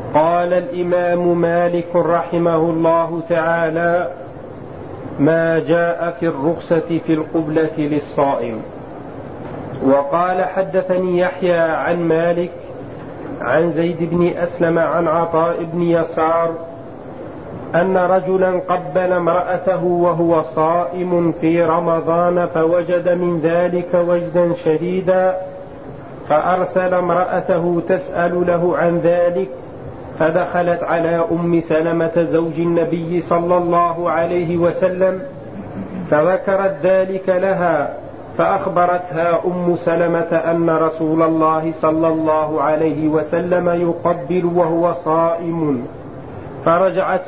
قال الإمام مالك رحمه الله تعالى: ما جاء في الرخصة في القبلة للصائم. وقال: حدثني يحيى عن مالك عن زيد بن أسلم عن عطاء بن يسار أن رجلا قبل امرأته وهو صائم في رمضان فوجد من ذلك وجدا شديدا، فأرسل امرأته تسأل له عن ذلك، فدخلت على أم سلمة زوج النبي صلى الله عليه وسلم فذكرت ذلك لها، فأخبرتها أم سلمة أن رسول الله صلى الله عليه وسلم يقبل وهو صائم، فرجعت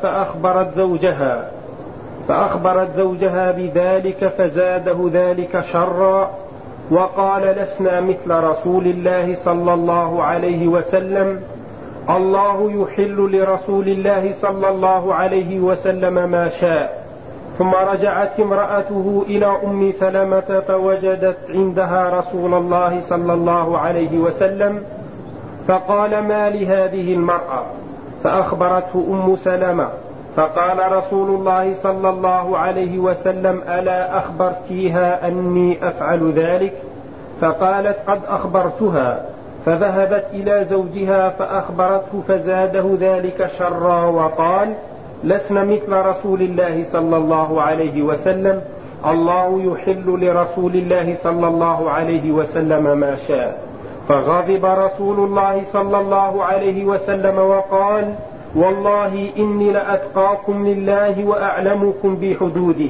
فأخبرت زوجها بذلك فزاده ذلك شرا، وقال: لسنا مثل رسول الله صلى الله عليه وسلم، الله يحل لرسول الله صلى الله عليه وسلم ما شاء. ثم رجعت امرأته إلى أم سلمة فوجدت عندها رسول الله صلى الله عليه وسلم، فقال: ما لهذه المرأة؟ فأخبرته أم سلمة، فقال رسول الله صلى الله عليه وسلم: ألا أخبرتيها أني أفعل ذلك؟ فقالت: قد أخبرتها. فذهبت إلى زوجها فأخبرته فزاده ذلك شرا، وقال: لسنا مثل رسول الله صلى الله عليه وسلم، الله يحل لرسول الله صلى الله عليه وسلم ما شاء. فغضب رسول الله صلى الله عليه وسلم وقال: والله إني لأتقاكم لله وأعلمكم بحدوده.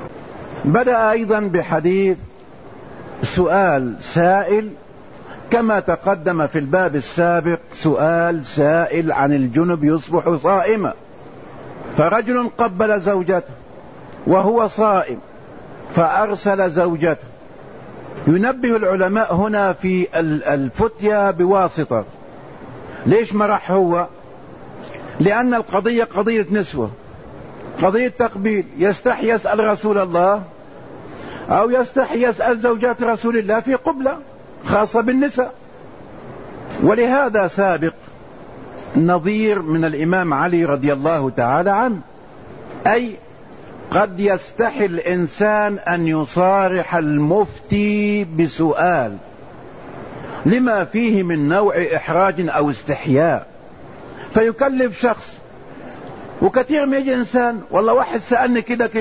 بدأ أيضا بحديث سؤال سائل، كما تقدم في الباب السابق سؤال سائل عن الجنب يصبح صائما. فرجل قبل زوجته وهو صائم فأرسل زوجته. ينبه العلماء هنا في الفتيا بواسطة. ليش ما راح هو؟ لأن القضية قضية نسوة، قضية تقبيل، يستحي يسأل رسول الله أو يستحي يسأل زوجات رسول الله في قبلة خاصة بالنساء. ولهذا سابق نظير من الإمام علي رضي الله تعالى عنه، أي قد يستحي الإنسان أن يصارح المفتي بسؤال لما فيه من نوع إحراج أو استحياء، فيكلف شخص. وكثير ما يجي إنسان والله واحد سألني كده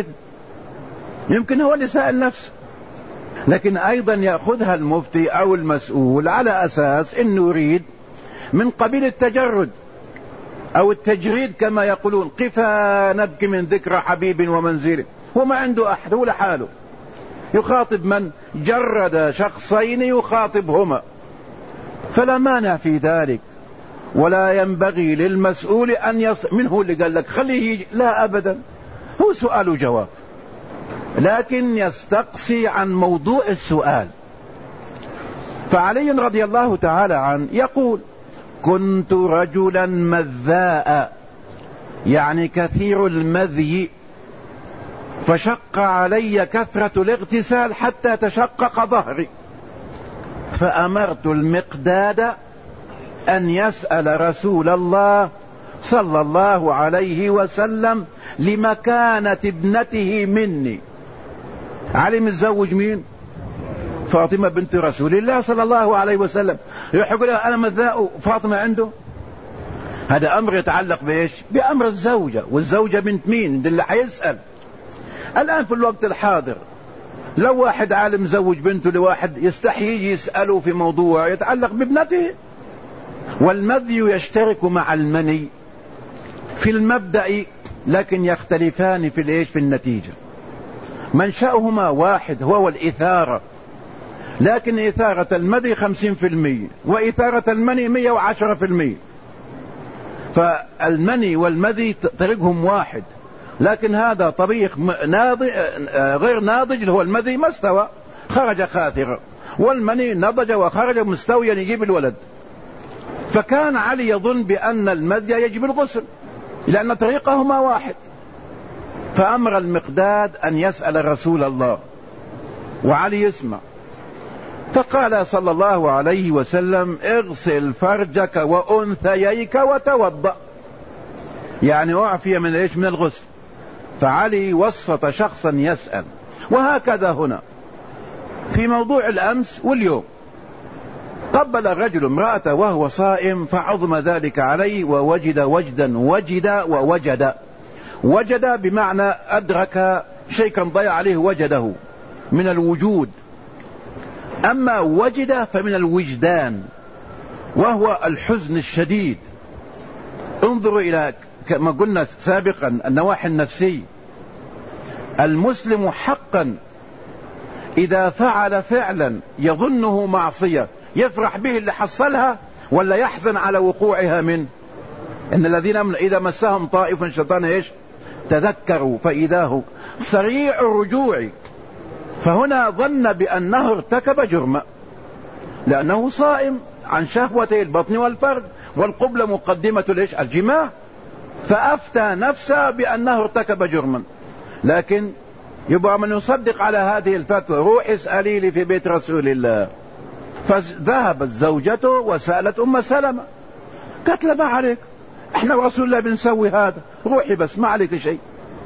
يمكن هو اللي سأل نفسه، لكن أيضا يأخذها المفتي أو المسؤول على أساس أنه يريد من قبيل التجرد أو التجريد كما يقولون: قفا نبكي من ذكرى حبيب ومنزله. هو ما عنده أحد، هو لحاله يخاطب من جرد شخصين يخاطبهما، فلا مانع في ذلك. ولا ينبغي للمسؤول أن منه اللي قال لك خليه يجي، لا أبدا، هو سؤال وجواب، لكن يستقصي عن موضوع السؤال. فعلي رضي الله تعالى عنه يقول: كنت رجلا مذاء، يعني كثير المذي، فشق علي كثرة الاغتسال حتى تشقق ظهري، فأمرت المقداد أن يسأل رسول الله صلى الله عليه وسلم لمكانة ابنته مني. علي متزوج مين؟ فاطمة بنت رسول الله صلى الله عليه وسلم. يقول أنا مذاء فاطمة عنده؟ هذا أمر يتعلق بإيش؟ بأمر الزوجة، والزوجة بنت مين؟ ده اللي حيسأل. الآن في الوقت الحاضر لو واحد عالم زوج بنته لواحد يستحي يجي يسأله في موضوع يتعلق بابنته. والمذي يشترك مع المني في المبدأ، لكن يختلفان في الإيش؟ في النتيجة. منشأهما واحد، هو الإثارة، لكن إثارة المذي 50% وإثارة المني 110%. فالمني والمذي طريقهم واحد، لكن هذا طريق ناضج غير ناضج، اللي هو المذي ما استوى خرج خاثرا، والمني نضج وخرج مستويا يجيب الولد. فكان علي يظن بأن المذي يجب الغسل لأن طريقهما واحد، فأمر المقداد أن يسأل رسول الله، وعلي يسمع. فقال صلى الله عليه وسلم اغسل فرجك وأنثييك وتوضأ، يعني أعفي من إيش؟ من الغسل. فعلي وسط شخصا يسأل. وهكذا هنا في موضوع الأمس واليوم، قبل الرجل امرأته وهو صائم فعظم ذلك عليه ووجد وجدا وجد بمعنى أدرك شيء كان ضيع عليه وجده من الوجود. أما وجد فمن الوجدان وهو الحزن الشديد. انظروا إلى كما قلنا سابقا النواحي النفسية. المسلم حقا إذا فعل فعلا يظنه معصية يفرح به اللي حصلها ولا يحزن على وقوعها منه؟ إن الذين إذا مسهم طائف من الشيطان إيش؟ تذكروا فإذا هو سريع الرجوع. فهنا ظن بأنه ارتكب جرما لأنه صائم عن شهوتي البطن والفرج، والقبلة مقدمة ليش؟ الجماع. فأفتى نفسه بأنه ارتكب جرما. لكن يبقى من يصدق على هذه الفتوى روح اسألي لي في بيت رسول الله. فذهبت زوجته وسألت أم سلمة، قالت له ما عليك، احنا رسول الله بنسوي هذا، روحي بس ما عليك شيء.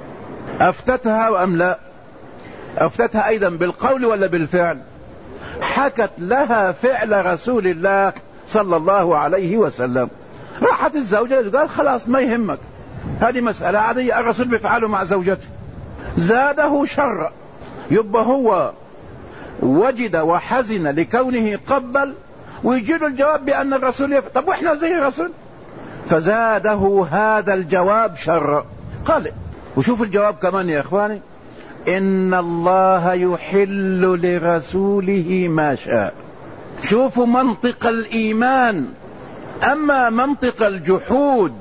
أفتتها أم لا؟ أفتتها أيضا بالقول ولا بالفعل؟ حكت لها فعل رسول الله صلى الله عليه وسلم. راحت الزوجة قال خلاص ما يهمك، هذه مسألة عادية الرسول بيفعله مع زوجته. زاده شر. يبقى هو وجد وحزن لكونه قبل ويجي له الجواب بأن الرسول طب واحنا زي الرسول؟ فزاده هذا الجواب شر. قال وشوف الجواب كمان يا إخواني، إن الله يحل لرسوله ما شاء. شوفوا منطق الإيمان. أما منطق الجحود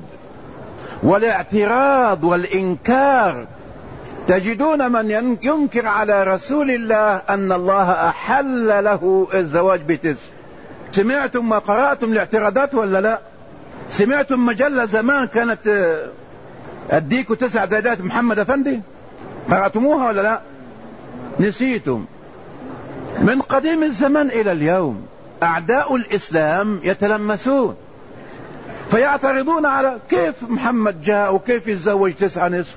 والاعتراض والإنكار تجدون من ينكر على رسول الله أن الله أحل له الزواج بتسع. سمعتم ما قرأتم الاعتراضات ولا لا؟ سمعتم مجلة زمان كانت أديكوا 9 دقائق محمد أفندي؟ قرأتموها ولا لا؟ نسيتم. من قديم الزمن إلى اليوم أعداء الإسلام يتلمسون فيعترضون على كيف محمد جاء وكيف يتزوج 9 نسوة.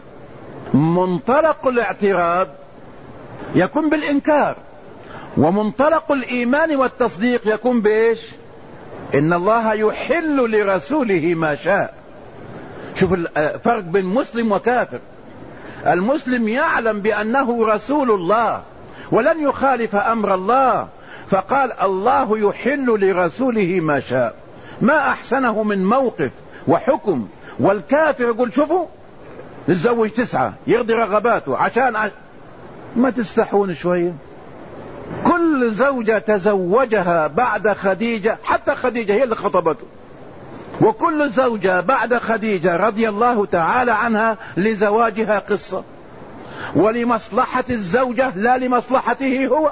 منطلق الاعتراض يكون بالإنكار، ومنطلق الإيمان والتصديق يكون بإيش؟ إن الله يحل لرسوله ما شاء. شوف الفرق بين مسلم وكافر. المسلم يعلم بأنه رسول الله ولن يخالف أمر الله، فقال الله يحل لرسوله ما شاء. ما أحسنه من موقف وحكم. والكافر يقول شوفوا نتزوج 9 يرضي رغباته عشان ما تستحون شوية. كل زوجة تزوجها بعد خديجة، حتى خديجة هي اللي خطبته، وكل زوجة بعد خديجة رضي الله تعالى عنها لزواجها قصة، ولمصلحة الزوجة لا لمصلحته هو.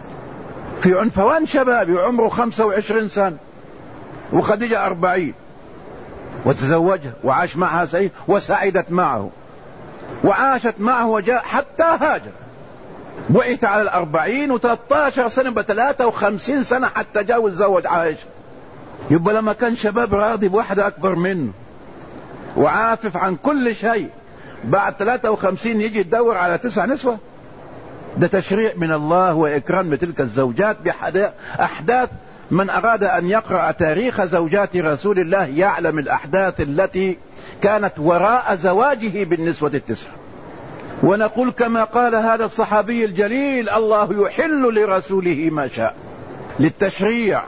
في عنفوان شبابي عمره 25 سنة وخديجة 40 وتزوجها وعاش معها سعيد وسعدت معه وعاشت معه وجاء حتى هاجر. بعث على 40 و13 سنة 53 سنة حتى جاء وتزوج عائشة. يبقى لما كان شباب راضي بواحدة أكبر منه وعافف عن كل شيء، بعد 53 يجي يدور على 9 نسوة؟ ده تشريع من الله وإكرام بتلك الزوجات بأحداث. من أراد أن يقرأ تاريخ زوجات رسول الله يعلم الأحداث التي كانت وراء زواجه بالنسوة 9. ونقول كما قال هذا الصحابي الجليل الله يحل لرسوله ما شاء للتشريع.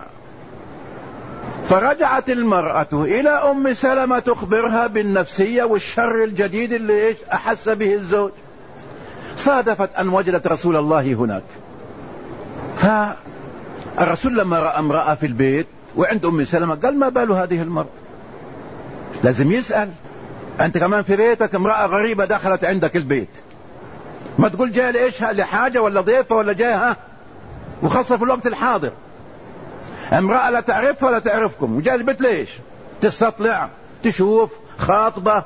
فرجعت المرأة إلى أم سلمة تخبرها بالنفسية والشر الجديد اللي أحس به الزوج. صادفت أن وجدت رسول الله هناك. فالرسول لما رأى امرأة في البيت وعند أم سلمة قال ما بال هذه المرأة؟ لازم يسأل. أنت كمان في بيتك امرأة غريبة دخلت عندك البيت، ما تقول جاي لإيش؟ لحاجة ولا ضيفة ولا جاي وخاصة في الوقت الحاضر. امرأة لا تعرفها ولا تعرفكم وجاء البيت ليش؟ تستطلع، تشوف، خاطبة،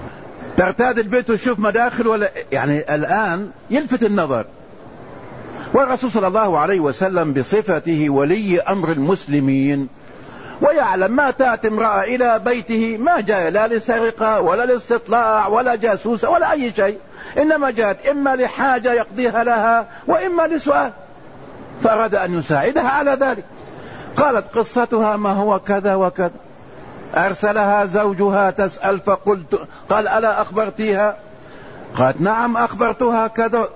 ترتاد البيت وتشوف مداخل ولا يعني الآن يلفت النظر. والرسول صلى الله عليه وسلم بصفته ولي أمر المسلمين ويعلم ما تأتي امرأة إلى بيته ما جاء لا لسرقة ولا لاستطلاع ولا جاسوسة ولا أي شيء، إنما جاءت إما لحاجة يقضيها لها وإما لسؤال، فأراد أن يساعدها على ذلك. قالت قصتها ما هو كذا وكذا، أرسلها زوجها تسأل قال ألا أخبرتيها؟ قالت نعم أخبرتها كذا،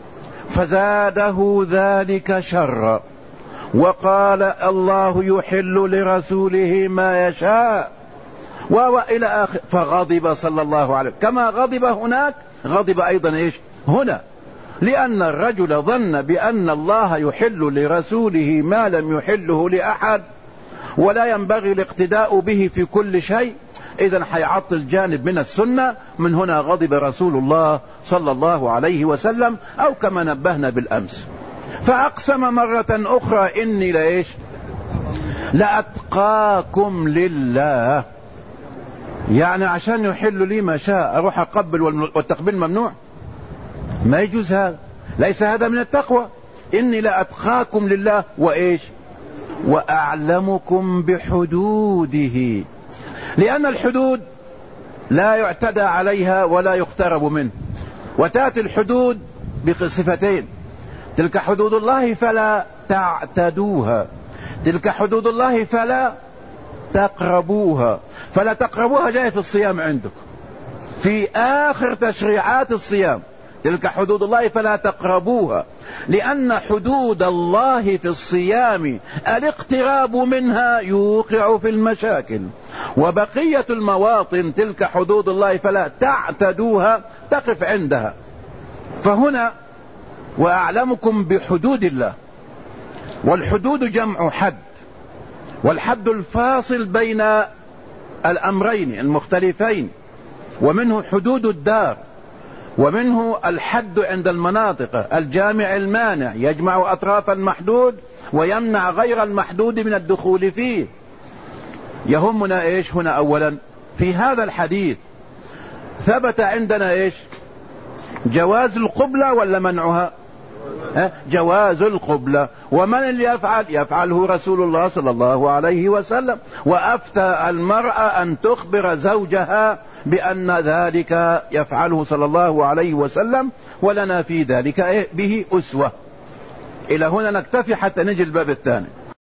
فزاده ذلك شرا وقال الله يحل لرسوله ما يشاء وإلى آخر. فغضب صلى الله عليه وسلم كما غضب هناك، غضب أيضا إيش هنا، لأن الرجل ظن بأن الله يحل لرسوله ما لم يحله لأحد ولا ينبغي الاقتداء به في كل شيء، إذن حيعطل جانب من السنة. من هنا غضب رسول الله صلى الله عليه وسلم، أو كما نبهنا بالأمس. فأقسم مرة أخرى إني لإيش لأتقاكم لله، يعني عشان يحل لي ما شاء أروح أقبل والتقبيل ممنوع، ما يجوز هذا، ليس هذا من التقوى. إني لأتقاكم لله وإيش وأعلمكم بحدوده، لأن الحدود لا يعتدى عليها ولا يقترب منه. وتأتي الحدود بصفتين: تلك حدود الله فلا تعتدوها، تلك حدود الله فلا تقربوها. فلا تقربوها جاء في الصيام عندك في آخر تشريعات الصيام، تلك حدود الله فلا تقربوها، لأن حدود الله في الصيام الاقتراب منها يوقع في المشاكل، وبقية المواطن تلك حدود الله فلا تعتدوها تقف عندها. فهنا وأعلمكم بحدود الله، والحدود جمع حد، والحد الفاصل بين الأمرين المختلفين، ومنه حدود الدار، ومنه الحد عند المناطق الجامع المانع يجمع أطراف المحدود ويمنع غير المحدود من الدخول فيه. يهمنا إيش هنا؟ أولا في هذا الحديث ثبت عندنا إيش؟ جواز القبلة ولا منعها؟ جواز القبلة. ومن اللي يفعله رسول الله صلى الله عليه وسلم، وأفتى المرأة أن تخبر زوجها بأن ذلك يفعله صلى الله عليه وسلم، ولنا في ذلك به أسوة. إلى هنا نكتفي حتى نجي الباب الثاني.